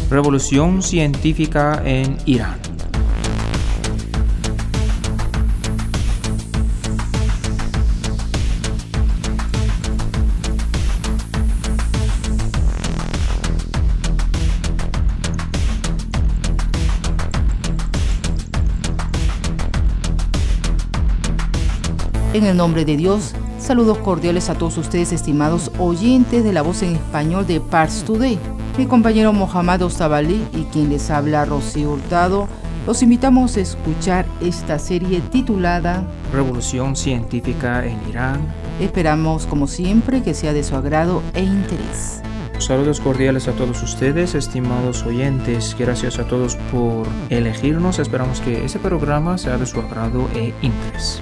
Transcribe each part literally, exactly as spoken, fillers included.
Revolución científica en Irán. En el nombre de Dios, saludos cordiales a todos ustedes, estimados oyentes de la voz en español de Pars Today. Mi compañero Mohammad Ostabalí y quien les habla, Rocío Hurtado, los invitamos a escuchar esta serie titulada Revolución científica en Irán. Esperamos, como siempre, que sea de su agrado e interés. Saludos cordiales a todos ustedes, estimados oyentes. Gracias a todos por elegirnos. Esperamos que este programa sea de su agrado e interés.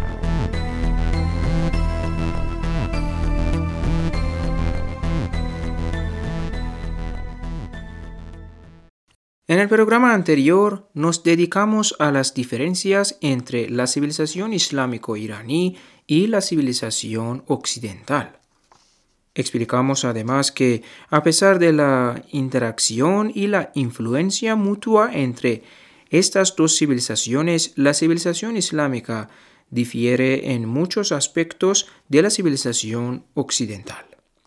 En el programa anterior nos dedicamos a las diferencias entre la civilización islámico-iraní y la civilización occidental. Explicamos además que, a pesar de la interacción y la influencia mutua entre estas dos civilizaciones, la civilización islámica difiere en muchos aspectos de la civilización occidental.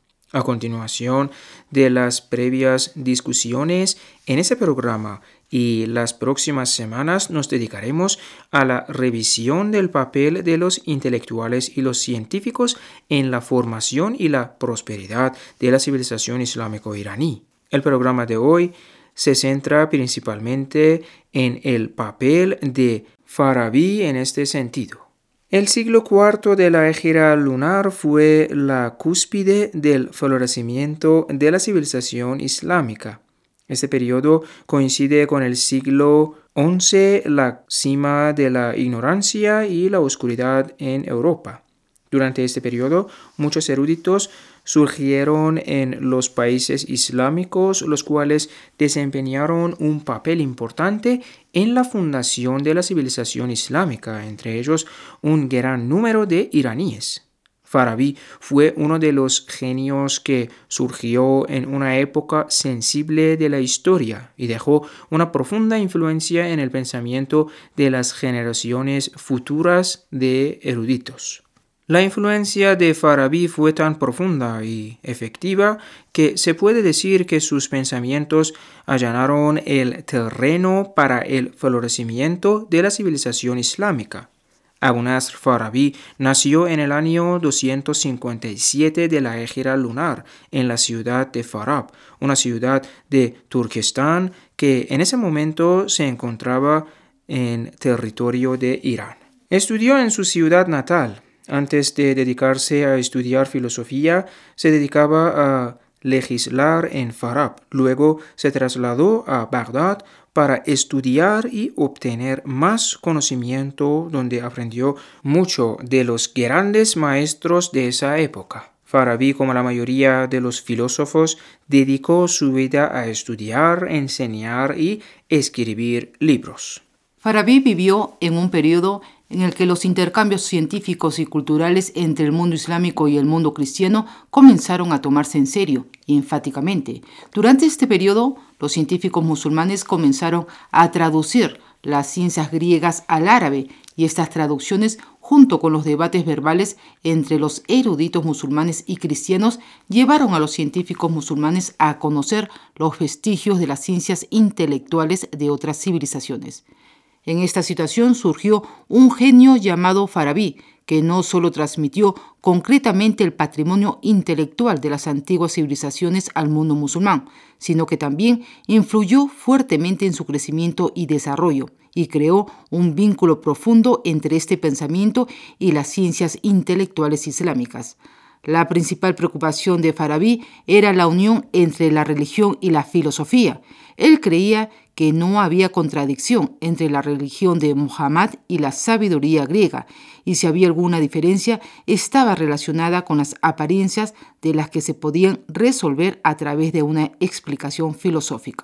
A continuación de las previas discusiones en este programa y las próximas semanas nos dedicaremos a la revisión del papel de los intelectuales y los científicos en la formación y la prosperidad de la civilización islámico-iraní. El programa de hoy se centra principalmente en el papel de Farabi en este sentido. El siglo cuarto de la égira lunar fue la cúspide del florecimiento de la civilización islámica. Este periodo coincide con el siglo once, la cima de la ignorancia y la oscuridad en Europa. Durante este periodo, muchos eruditos surgieron en los países islámicos, los cuales desempeñaron un papel importante en la fundación de la civilización islámica, entre ellos un gran número de iraníes. Farabi fue uno de los genios que surgió en una época sensible de la historia y dejó una profunda influencia en el pensamiento de las generaciones futuras de eruditos. La influencia de Farabi fue tan profunda y efectiva que se puede decir que sus pensamientos allanaron el terreno para el florecimiento de la civilización islámica. Abu Nasr Farabi nació en el año doscientos cincuenta y siete de la égira lunar en la ciudad de Farab, una ciudad de Turquestán que en ese momento se encontraba en territorio de Irán. Estudió en su ciudad natal. Antes de dedicarse a estudiar filosofía, se dedicaba a legislar en Farab. Luego se trasladó a Bagdad para estudiar y obtener más conocimiento, donde aprendió mucho de los grandes maestros de esa época. Farabi, como la mayoría de los filósofos, dedicó su vida a estudiar, enseñar y escribir libros. Farabi vivió en un periodo en el que los intercambios científicos y culturales entre el mundo islámico y el mundo cristiano comenzaron a tomarse en serio y enfáticamente. Durante este periodo, los científicos musulmanes comenzaron a traducir las ciencias griegas al árabe, y estas traducciones, junto con los debates verbales entre los eruditos musulmanes y cristianos, llevaron a los científicos musulmanes a conocer los vestigios de las ciencias intelectuales de otras civilizaciones. En esta situación surgió un genio llamado Farabi, que no solo transmitió concretamente el patrimonio intelectual de las antiguas civilizaciones al mundo musulmán, sino que también influyó fuertemente en su crecimiento y desarrollo, y creó un vínculo profundo entre este pensamiento y las ciencias intelectuales islámicas. La principal preocupación de Farabi era la unión entre la religión y la filosofía. Él creía que no había contradicción entre la religión de Muhammad y la sabiduría griega, y si había alguna diferencia, estaba relacionada con las apariencias de las que se podían resolver a través de una explicación filosófica.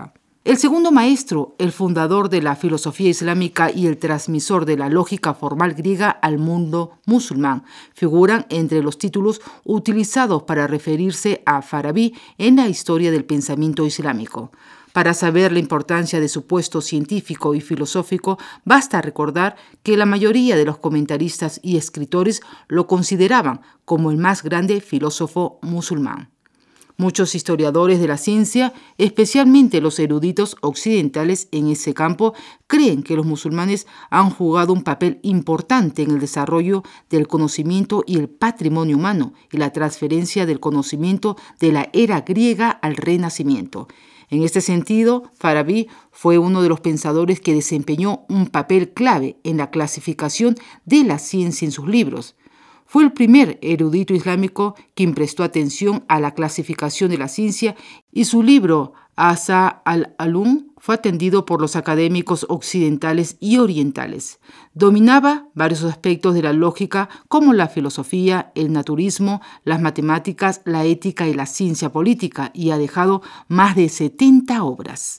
El segundo maestro, el fundador de la filosofía islámica y el transmisor de la lógica formal griega al mundo musulmán, figuran entre los títulos utilizados para referirse a Farabi en la historia del pensamiento islámico. Para saber la importancia de su puesto científico y filosófico, basta recordar que la mayoría de los comentaristas y escritores lo consideraban como el más grande filósofo musulmán. Muchos historiadores de la ciencia, especialmente los eruditos occidentales en ese campo, creen que los musulmanes han jugado un papel importante en el desarrollo del conocimiento y el patrimonio humano y la transferencia del conocimiento de la era griega al Renacimiento. En este sentido, Farabi fue uno de los pensadores que desempeñó un papel clave en la clasificación de la ciencia en sus libros. Fue el primer erudito islámico quien prestó atención a la clasificación de la ciencia y su libro Asa al-Alum fue atendido por los académicos occidentales y orientales. Dominaba varios aspectos de la lógica como la filosofía, el naturismo, las matemáticas, la ética y la ciencia política y ha dejado más de setenta obras.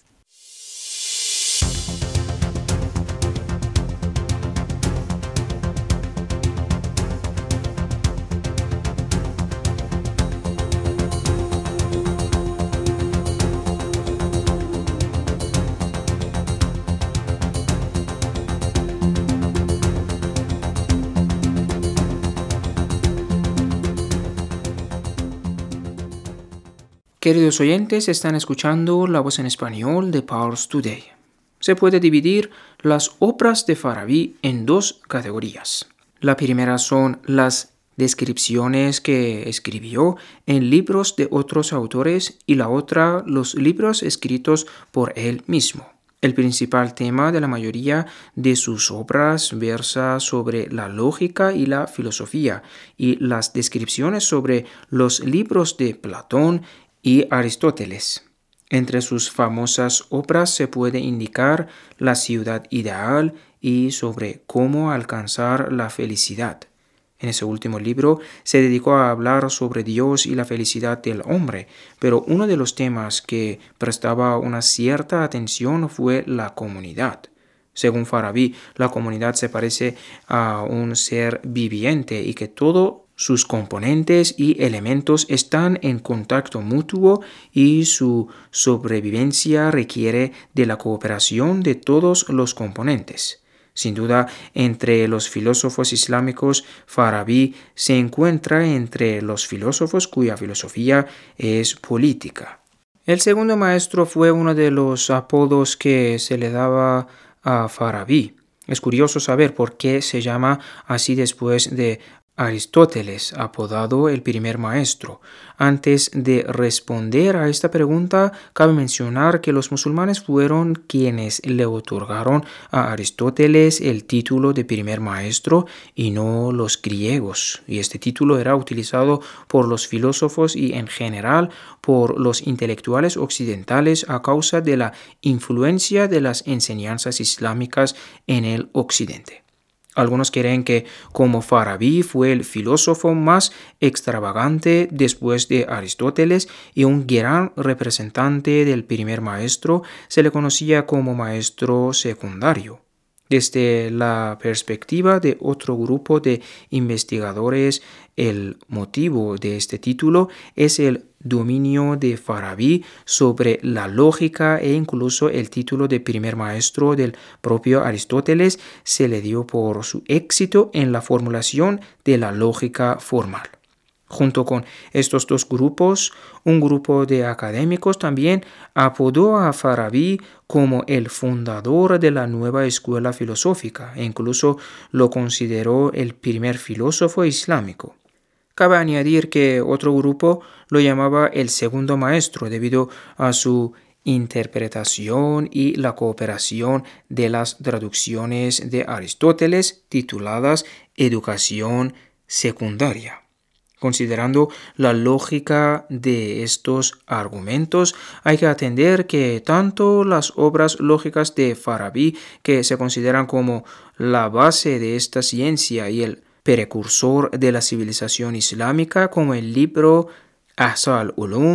Queridos oyentes, están escuchando la voz en español de Pars Today. Se puede dividir las obras de Farabi en dos categorías. La primera son las descripciones que escribió en libros de otros autores y la otra los libros escritos por él mismo. El principal tema de la mayoría de sus obras versa sobre la lógica y la filosofía, y las descripciones sobre los libros de Platón y Aristóteles. Entre sus famosas obras se puede indicar La ciudad ideal y sobre cómo alcanzar la felicidad. En ese último libro se dedicó a hablar sobre Dios y la felicidad del hombre, pero uno de los temas que prestaba una cierta atención fue la comunidad. Según Farabi, la comunidad se parece a un ser viviente y que todo sus componentes y elementos están en contacto mutuo y su sobrevivencia requiere de la cooperación de todos los componentes. Sin duda, entre los filósofos islámicos, Farabi se encuentra entre los filósofos cuya filosofía es política. El segundo maestro fue uno de los apodos que se le daba a Farabi. Es curioso saber por qué se llama así después de Aristóteles, apodado el primer maestro. Antes de responder a esta pregunta, cabe mencionar que los musulmanes fueron quienes le otorgaron a Aristóteles el título de primer maestro y no los griegos. Y este título era utilizado por los filósofos y en general por los intelectuales occidentales a causa de la influencia de las enseñanzas islámicas en el occidente. Algunos creen que como Farabi fue el filósofo más extravagante después de Aristóteles y un gran representante del primer maestro, se le conocía como maestro secundario. Desde la perspectiva de otro grupo de investigadores, el motivo de este título es el dominio de Farabi sobre la lógica e incluso el título de primer maestro del propio Aristóteles se le dio por su éxito en la formulación de la lógica formal. Junto con estos dos grupos, un grupo de académicos también apodó a Farabi como el fundador de la nueva escuela filosófica e incluso lo consideró el primer filósofo islámico. Cabe añadir que otro grupo lo llamaba el segundo maestro debido a su interpretación y la cooperación de las traducciones de Aristóteles tituladas Educación secundaria. Considerando la lógica de estos argumentos, hay que atender que tanto las obras lógicas de Farabi, que se consideran como la base de esta ciencia y el precursor de la civilización islámica, como el libro Asa al-Ulum,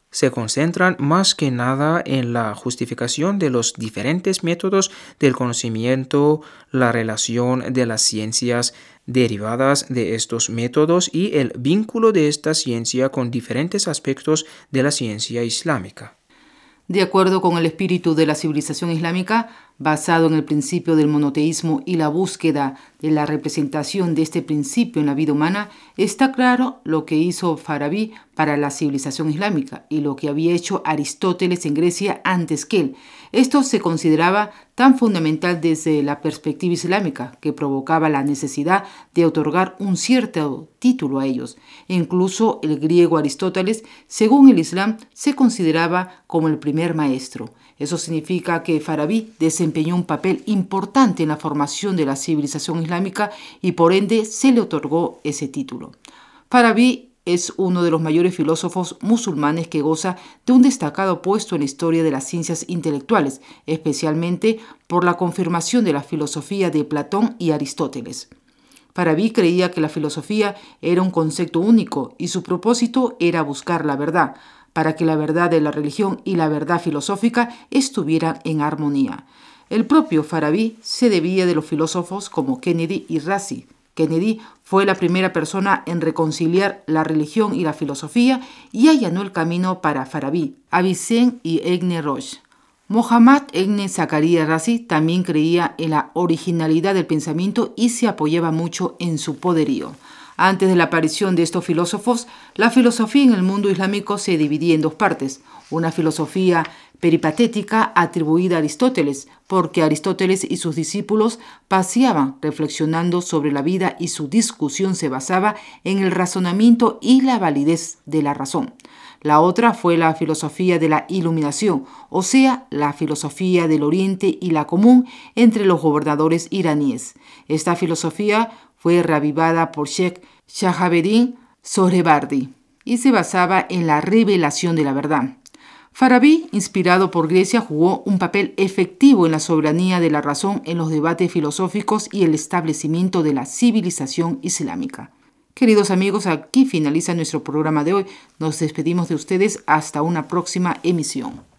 se concentran más que nada en la justificación de los diferentes métodos del conocimiento, la relación de las ciencias derivadas de estos métodos y el vínculo de esta ciencia con diferentes aspectos de la ciencia islámica. De acuerdo con el espíritu de la civilización islámica, basado en el principio del monoteísmo y la búsqueda de la representación de este principio en la vida humana, está claro lo que hizo Farabi para la civilización islámica y lo que había hecho Aristóteles en Grecia antes que él. Esto se consideraba tan fundamental desde la perspectiva islámica que provocaba la necesidad de otorgar un cierto título a ellos. Incluso el griego Aristóteles, según el Islam, se consideraba como el primer maestro. Eso significa que Farabi desempeñó un papel importante en la formación de la civilización islámica y por ende se le otorgó ese título. Farabi es uno de los mayores filósofos musulmanes que goza de un destacado puesto en la historia de las ciencias intelectuales, especialmente por la confirmación de la filosofía de Platón y Aristóteles. Farabi creía que la filosofía era un concepto único y su propósito era buscar la verdad, para que la verdad de la religión y la verdad filosófica estuvieran en armonía. El propio Farabi se debía de los filósofos como Kennedy y Razi. Kennedy fue la primera persona en reconciliar la religión y la filosofía y allanó el camino para Farabi, Avicenne y Ibn Rushd. Mohammad ibn Zakaria Razi también creía en la originalidad del pensamiento y se apoyaba mucho en su poderío. Antes de la aparición de estos filósofos, la filosofía en el mundo islámico se dividía en dos partes. Una filosofía peripatética atribuida a Aristóteles, porque Aristóteles y sus discípulos paseaban reflexionando sobre la vida y su discusión se basaba en el razonamiento y la validez de la razón. La otra fue la filosofía de la iluminación, o sea, la filosofía del Oriente y la común entre los gobernadores iraníes. Esta filosofía fue reavivada por Sheikh Shahabuddin Sohravardi y se basaba en la revelación de la verdad. Farabi, inspirado por Grecia, jugó un papel efectivo en la soberanía de la razón en los debates filosóficos y el establecimiento de la civilización islámica. Queridos amigos, aquí finaliza nuestro programa de hoy. Nos despedimos de ustedes hasta una próxima emisión.